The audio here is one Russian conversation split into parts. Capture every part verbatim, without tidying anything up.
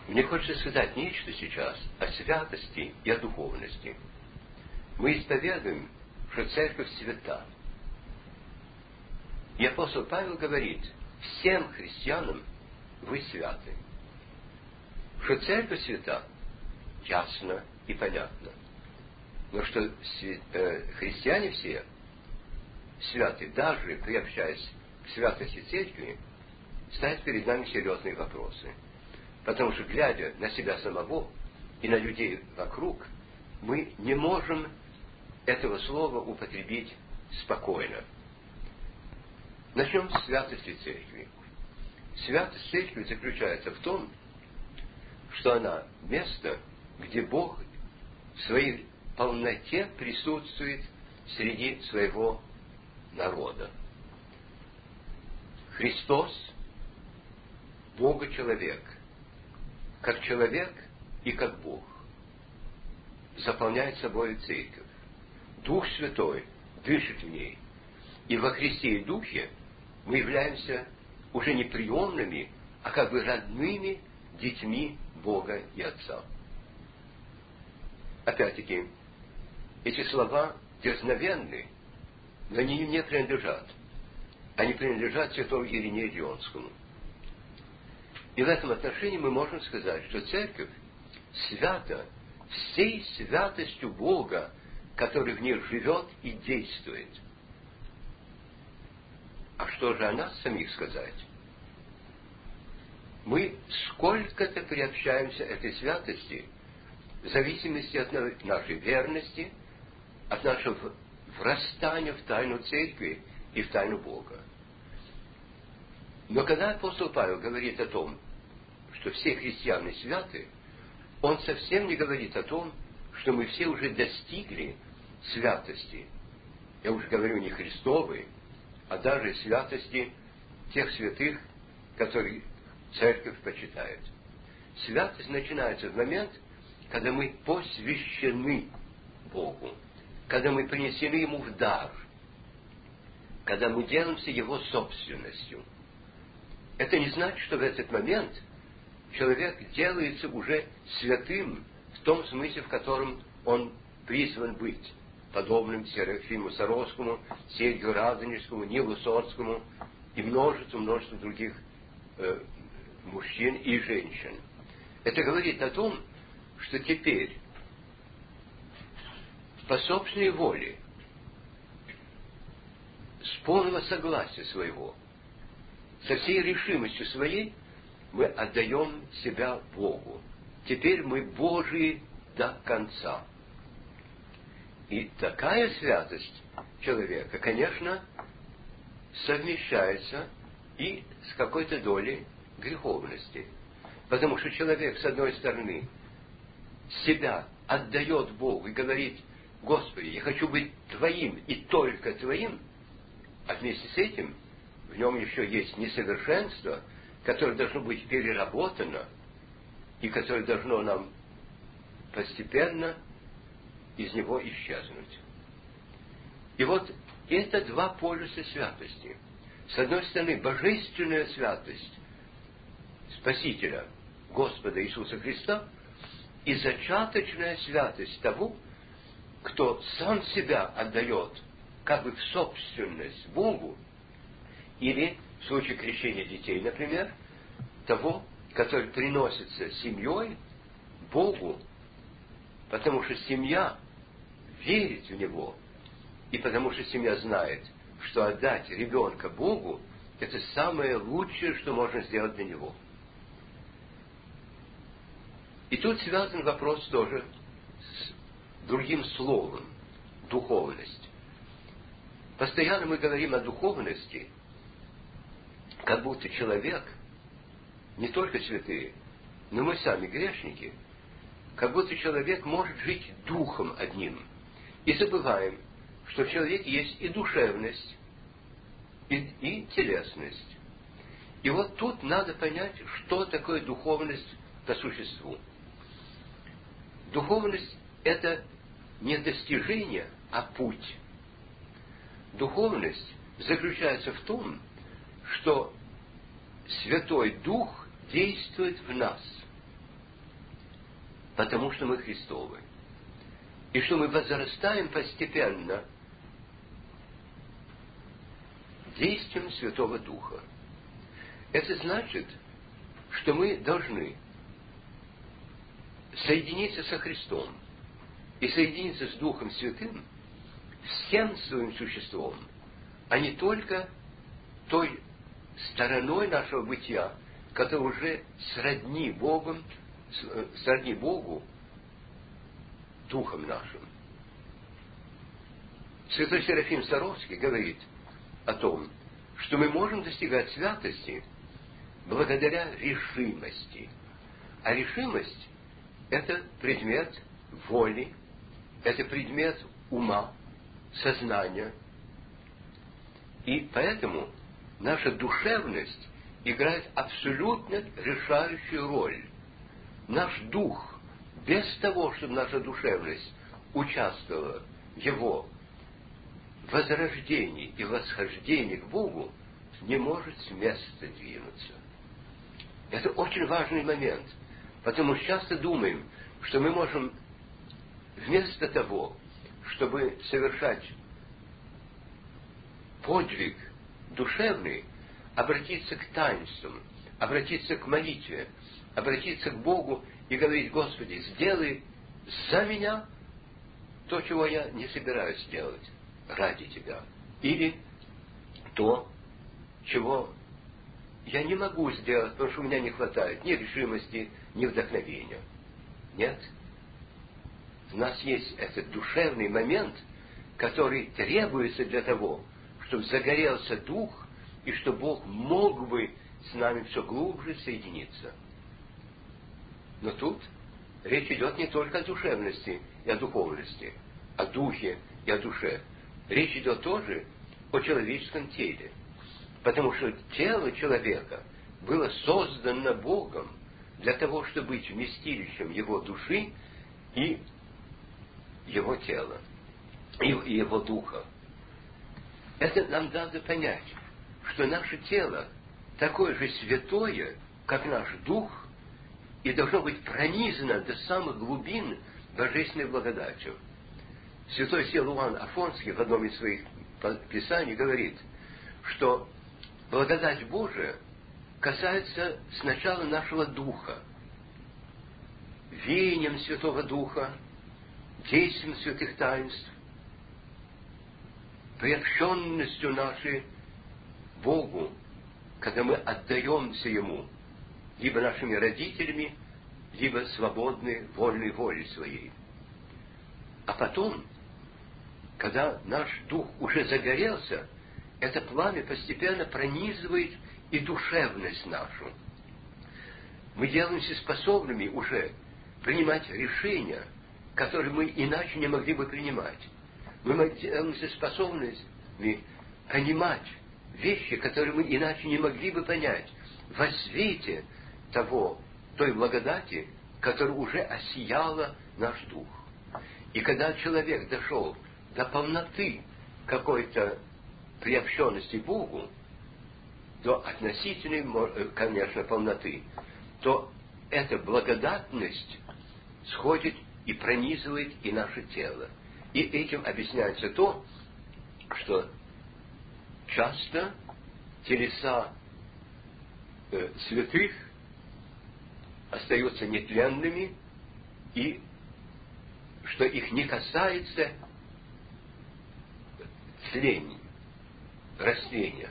Мне хочется сказать нечто сейчас о святости и о духовности. Мы исповедуем, что церковь свята. И апостол Павел говорит, всем христианам вы святы. Что церковь свята, ясно и понятно. Но что христиане все святы, даже приобщаясь к святости церкви, ставят перед нами серьезные вопросы. Потому что, глядя на себя самого и на людей вокруг, мы не можем этого слова употребить спокойно. Начнем с святости церкви. Святость церкви заключается в том, что она место, где Бог в своей полноте присутствует среди своего народа. Христос – Бога-человек, как человек и как Бог, заполняет собой церковь. Дух Святой дышит в ней. И во Христе и Духе мы являемся уже не приемными, а как бы родными детьми Бога и Отца. Опять-таки, эти слова дерзновенны, но они им не принадлежат. Они принадлежат святому Иринею Лионскому. И в этом отношении мы можем сказать, что Церковь свята всей святостью Бога, который в ней живет и действует. А что же о нас самих сказать? Мы сколько-то приобщаемся этой святости в зависимости от нашей верности, от нашего врастания в тайну Церкви и в тайну Бога. Но когда апостол Павел говорит о том, что все христиане святы, он совсем не говорит о том, что мы все уже достигли святости. Я уже говорю не Христовой, а даже святости тех святых, которые Церковь почитает. Святость начинается в момент, когда мы посвящены Богу, когда мы принесены Ему в дар, когда мы делаемся Его собственностью. Это не значит, что в этот момент человек делается уже святым в том смысле, в котором он призван быть, подобным Серафиму Саровскому, Сергию Радонежскому, Нилу Сотскому и множеству, множеству других э, мужчин и женщин. Это говорит о том, что теперь по собственной воле, с полного согласия своего, со всей решимостью своей, мы отдаем себя Богу. Теперь мы Божии до конца. И такая святость человека, конечно, совмещается и с какой-то долей греховности. Потому что человек, с одной стороны, себя отдает Богу и говорит: Господи, я хочу быть Твоим и только Твоим, а вместе с этим в нем еще есть несовершенство, которое должно быть переработано и которое должно нам постепенно из него исчезнуть. И вот это два полюса святости. С одной стороны, божественная святость Спасителя, Господа Иисуса Христа, и зачаточная святость того, кто сам себя отдает как бы в собственность Богу, или в случае крещения детей, например, того, который приносится семьей Богу, потому что семья верит в Него, и потому что семья знает, что отдать ребенка Богу – это самое лучшее, что можно сделать для Него. И тут связан вопрос тоже с другим словом – духовность. Постоянно мы говорим о духовности, как будто человек, не только святые, но мы сами грешники, как будто человек может жить духом одним. И забываем, что в человеке есть и душевность, и, и телесность. И вот тут надо понять, что такое духовность по существу. Духовность – это не достижение, а путь. Духовность заключается в том, что Святой Дух действует в нас. потому что мы Христовы. И что мы возрастаем постепенно действием Святого Духа. Это значит, что мы должны соединиться со Христом и соединиться с Духом Святым всем своим существом, а не только той стороной нашего бытия, которая уже сродни Богом, сродни Богу Духом нашим. Святой Серафим Саровский говорит о том, что мы можем достигать святости благодаря решимости. А решимость – это предмет воли, это предмет ума, сознания. И поэтому наша душевность играет абсолютно решающую роль. Наш дух, без того, чтобы наша душевность участвовала в его возрождении и восхождении к Богу, не может с места двинуться. Это очень важный момент, потому что часто думаем, что мы можем вместо того, чтобы совершать подвиг душевный, обратиться к таинствам, обратиться к молитве, обратиться к Богу и говорить: Господи, сделай за меня то, чего я не собираюсь делать ради Тебя. Или то, чего я не могу сделать, потому что у меня не хватает ни решимости, ни вдохновения. Нет. У нас есть этот душевный момент, который требуется для того, чтобы загорелся дух, и чтобы Бог мог бы с нами все глубже соединиться. Но тут речь идет не только о душевности и о духовности, о духе и о душе. Речь идет тоже о человеческом теле. Потому что тело человека было создано Богом для того, чтобы быть вместилищем его души и его тела, и его духа. Это нам надо понять, что наше тело такое же святое, как наш дух, и должно быть пронизано до самых глубин божественной благодатью. Святой Силуан Афонский в одном из своих писаний говорит, что благодать Божия касается сначала нашего духа, веянием Святого Духа, действием святых таинств, приобщенностью нашей Богу, когда мы отдаемся Ему, либо нашими родителями, либо свободной, вольной волей своей. А потом, когда наш дух уже загорелся, это пламя постепенно пронизывает и душевность нашу. Мы делаемся способными уже принимать решения, которые мы иначе не могли бы принимать. Мы делаемся способными понимать вещи, которые мы иначе не могли бы понять, во свете того, той благодати, которая уже осияла наш дух. И когда человек дошел до полноты какой-то приобщенности к Богу, до относительной, конечно, полноты, то эта благодатность сходит и пронизывает и наше тело. И этим объясняется то, что часто телеса э, святых остаются нетленными, и что их не касается тления, растления.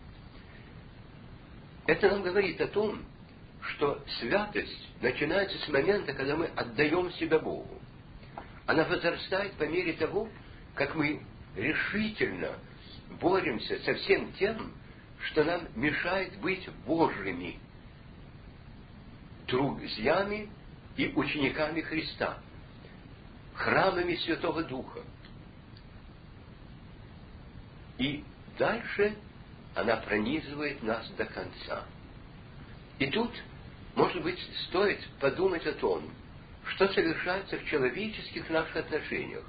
Это нам говорит о том, что святость начинается с момента, когда мы отдаем себя Богу. Она возрастает по мере того, как мы решительно боремся со всем тем, что нам мешает быть Божьими друзьями и учениками Христа, храмами Святого Духа. И дальше она пронизывает нас до конца. И тут, может быть, стоит подумать о том, что совершается в человеческих наших отношениях.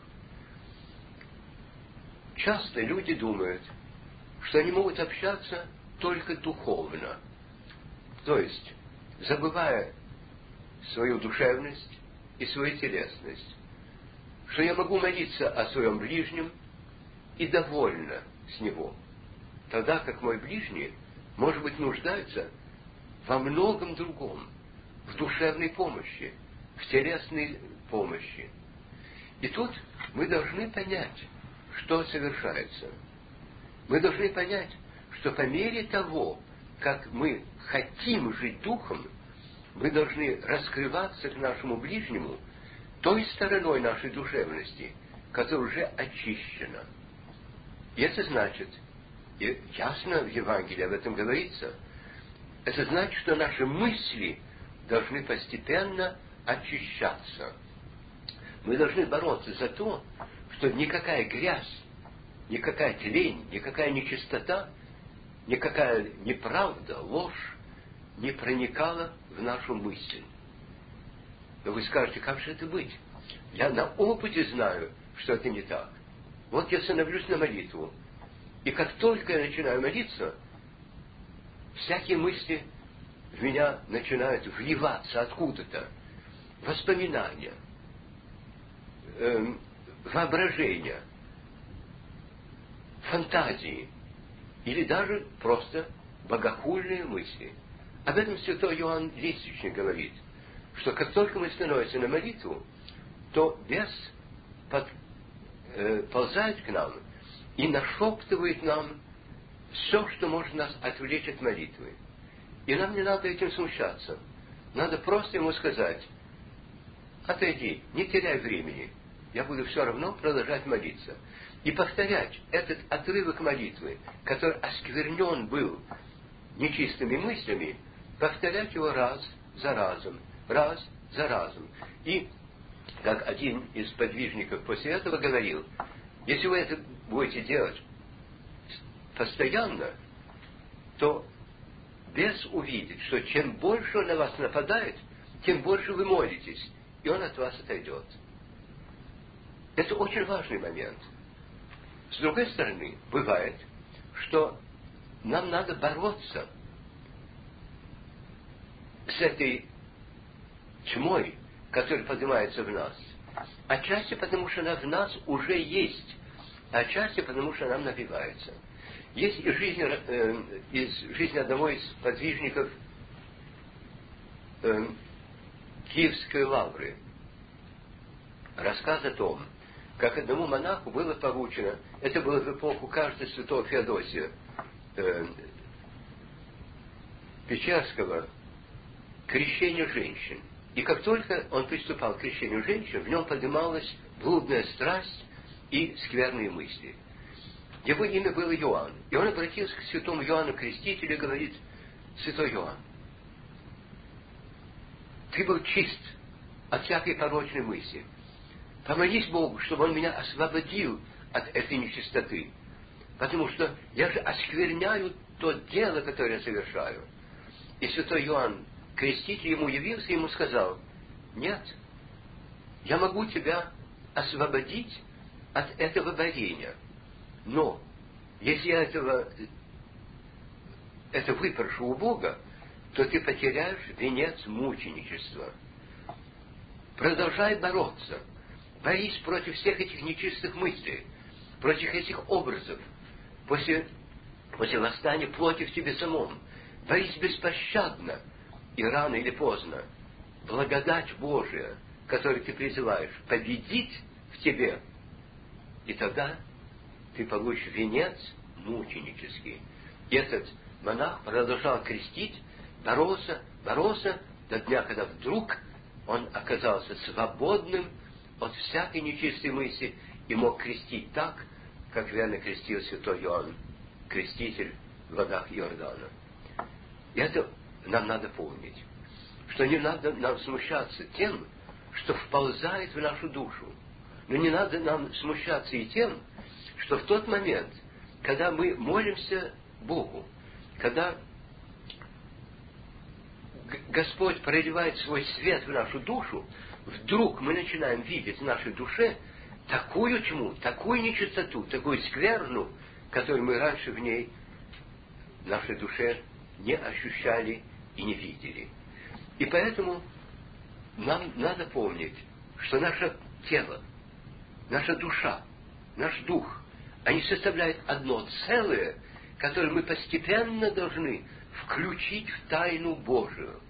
Часто люди думают, что они могут общаться только духовно, то есть забывая свою душевность, и свою телесность. Что я могу молиться о своем ближнем и довольна с него, тогда как мой ближний, может быть, нуждается во многом другом, в душевной помощи, в телесной помощи. И тут мы должны понять, что совершается. Мы должны понять, что по мере того, как мы хотим жить духом, мы должны раскрываться к нашему ближнему той стороной нашей душевности, которая уже очищена. И это значит, и ясно в Евангелии об этом говорится, это значит, что наши мысли должны постепенно очищаться. Мы должны бороться за то, что никакая грязь, никакая тлень, никакая нечистота, никакая неправда, ложь не проникала в нашу мысль. Но вы скажете, как же это быть? Я на опыте знаю, что это не так. Вот я становлюсь на молитву, и как только я начинаю молиться, всякие мысли в меня начинают вливаться откуда-то. Воспоминания, э, воображения, фантазии или даже просто богохульные мысли. Об этом святой Иоанн Лествичник говорит, что как только мы становимся на молитву, то бес под, э, ползает к нам и нашептывает нам все, что может нас отвлечь от молитвы. И нам не надо этим смущаться. Надо просто ему сказать: отойди, не теряй времени, я буду все равно продолжать молиться. И повторять этот отрывок молитвы, который осквернен был нечистыми мыслями, повторять его раз за разом, раз за разом. И, как один из подвижников после этого говорил, если вы это будете делать постоянно, то бес увидит, что чем больше он на вас нападает, тем больше вы молитесь, и он от вас отойдет. Это очень важный момент. С другой стороны, бывает, что нам надо бороться с этой тьмой, которая поднимается в нас. Отчасти потому, что она в нас уже есть, а отчасти потому, что она навивается. Есть из жизни, э, из жизни одного из подвижников э, Киевской лавры рассказ о том, как одному монаху было поручено, это было в эпоху, кажется, святого Феодосия э, Печерского, крещение женщин. И как только он приступал к крещению женщин, в нем поднималась блудная страсть и скверные мысли. Его имя было Иоанн. И он обратился к святому Иоанну Крестителю и говорит: святой Иоанн, ты был чист от всякой порочной мысли. Помолись Богу, чтобы Он меня освободил от этой нечистоты. Потому что я же оскверняю то дело, которое я совершаю. И святой Иоанн Креститель ему явился и ему сказал: нет, я могу тебя освободить от этого борения. Но если я этого, это выпрошу у Бога, то ты потеряешь венец мученичества. Продолжай бороться. Борись против всех этих нечистых мыслей, против этих образов, после, после восстания плоти в тебе самом. Борись беспощадно, и рано или поздно благодать Божия, которую ты призываешь, победит в тебе, и тогда ты получишь венец мученический. И этот монах продолжал крестить, боролся, боролся до дня, когда вдруг он оказался свободным от всякой нечистой мысли и мог крестить так, как верно крестил святой Иоанн, креститель в водах Иордана. И это нам надо помнить, что не надо нам смущаться тем, что вползает в нашу душу. Но не надо нам смущаться и тем, что в тот момент, когда мы молимся Богу, когда Господь проливает свой свет в нашу душу, вдруг мы начинаем видеть в нашей душе такую тьму, такую нечистоту, такую скверну, которую мы раньше в ней, в нашей душе, не ощущали и не видели. И поэтому нам надо помнить, что наше тело, наша душа, наш дух, они составляют одно целое, которое мы постепенно должны включить в тайну Божию.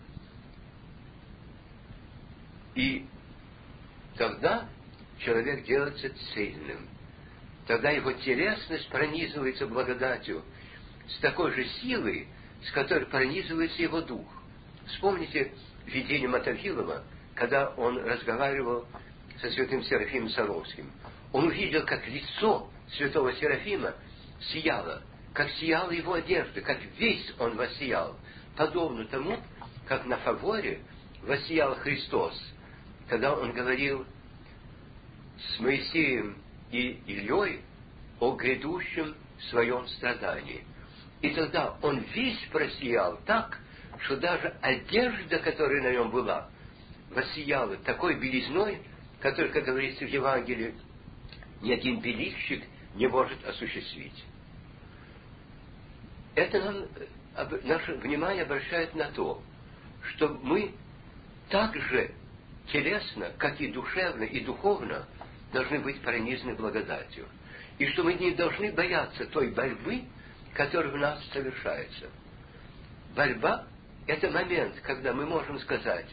И тогда человек делается цельным. Тогда его телесность пронизывается благодатью с такой же силой, с которой пронизывается его дух. Вспомните видение Мотовилова, когда он разговаривал со святым Серафимом Саровским. Он увидел, как лицо святого Серафима сияло, как сияла его одежда, как весь он воссиял, подобно тому, как на фаворе воссиял Христос, когда он говорил с Моисеем и Ильей о грядущем своем страдании. И тогда он весь просиял так, что даже одежда, которая на нем была, воссияла такой белизной, которую, как говорится в Евангелии, ни один белильщик не может осуществить. Это нам, наше внимание обращает на то, что мы так же телесно, как и душевно, и духовно должны быть пронизаны благодатью. И что мы не должны бояться той борьбы, которая в нас совершается. Борьба – это момент, когда мы можем сказать: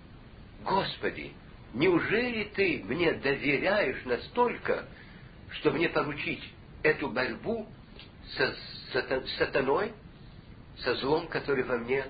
«Господи, неужели Ты мне доверяешь настолько, что мне поручить эту борьбу со сатаной, со злом, который во мне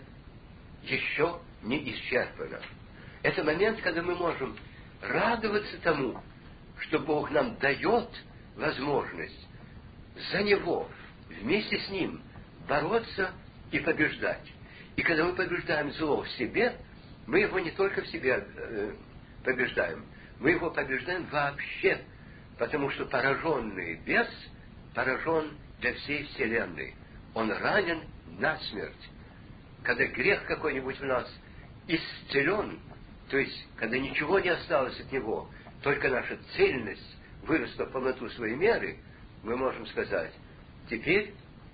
еще не исчерпано?» Это момент, когда мы можем радоваться тому, что Бог нам дает возможность за Него, вместе с Ним, бороться и побеждать. И когда мы побеждаем зло в себе, мы его не только в себе э, побеждаем, мы его побеждаем вообще, потому что пораженный бес поражен для всей вселенной. Он ранен насмерть. Когда грех какой-нибудь в нас исцелен, то есть, когда ничего не осталось от него, только наша цельность выросла в полноту своей меры, мы можем сказать: теперь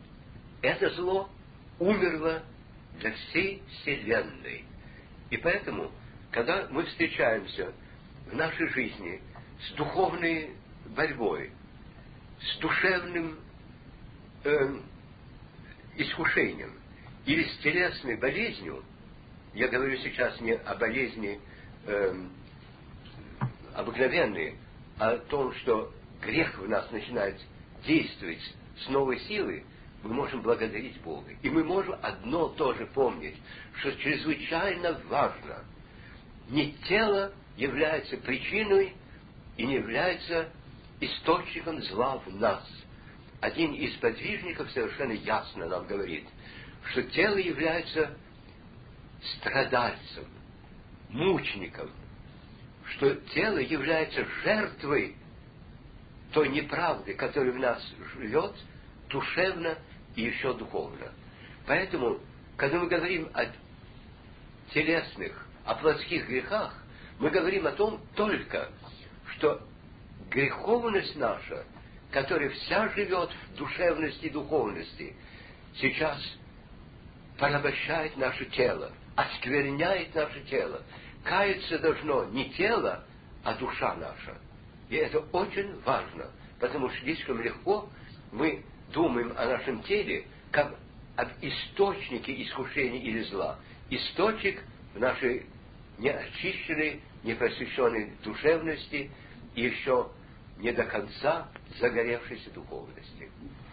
это зло умерло для всей вселенной. И поэтому, когда мы встречаемся в нашей жизни с духовной борьбой, с душевным э, искушением или с телесной болезнью, я говорю сейчас не о болезни э, обыкновенной, а о том, что грех в нас начинает действовать с новой силой, мы можем благодарить Бога. И мы можем одно тоже помнить, что чрезвычайно важно: не тело является причиной и не является источником зла в нас. Один из подвижников совершенно ясно нам говорит, что тело является страдальцем, мучеником, что тело является жертвой той неправды, которая в нас живет душевно и еще духовно. Поэтому, когда мы говорим о телесных, о плотских грехах, мы говорим о том только, что греховность наша, которая вся живет в душевности и духовности, сейчас порабощает наше тело, оскверняет наше тело. Каяться должно не тело, а душа наша. И это очень важно, потому что слишком легко мы думаем о нашем теле как об источнике искушений или зла. Источник в нашей неочищенной, непросвещенной душевности и еще не до конца загоревшейся духовности.